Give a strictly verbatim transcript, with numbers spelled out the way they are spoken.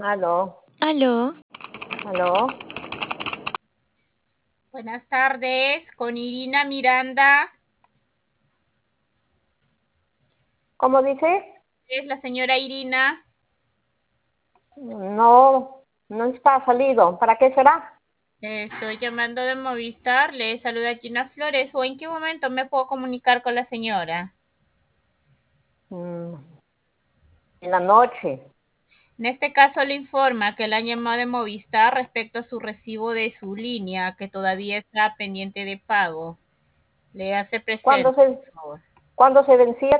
Aló, Aló, aló. Buenas tardes, con Irina Miranda. ¿Cómo dice? Es la señora Irina. No, no está salido. ¿Para qué será? Eh, Estoy llamando de Movistar. Le saluda Gina Flores. ¿O en qué momento me puedo comunicar con la señora? Mm, en la noche. En este caso le informa que la han llamado de Movistar respecto a su recibo de su línea, que todavía está pendiente de pago. Le hace ¿Cuándo presente, se, por favor. cuándo se vencía?